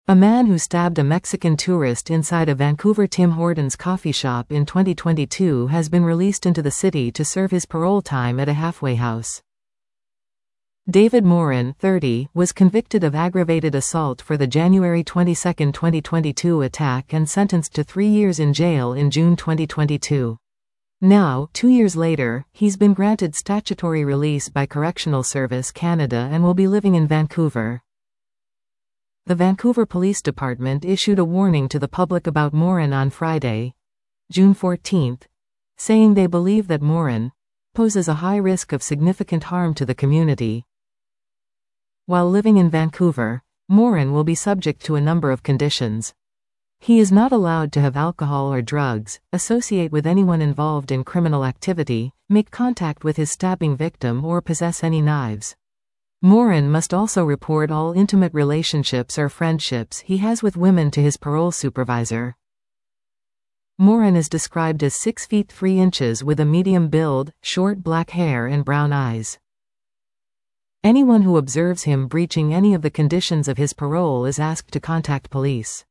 A man who stabbed a Mexican tourist inside a Vancouver Tim Hortons coffee shop in 2022 has been released into the city to serve his parole time at a halfway house. David Morin, 30, was convicted of aggravated assault for the January 22, 2022 attack and sentenced to 3 years in jail in June 2022. Now, 2 years later, he's been granted statutory release by Correctional Service Canada and will be living in Vancouver. The Vancouver Police Department issued a warning to the public about Morin on Friday, June 14, saying they believe that Morin poses a high risk of significant harm to the community. While living in Vancouver, Morin will be subject to a number of conditions. He is not allowed to have alcohol or drugs, associate with anyone involved in criminal activity, make contact with his stabbing victim, or possess any knives. Morin must also report all intimate relationships or friendships he has with women to his parole supervisor. Morin is described as 6 feet 3 inches with a medium build, short black hair and brown eyes. Anyone who observes him breaching any of the conditions of his parole is asked to contact police.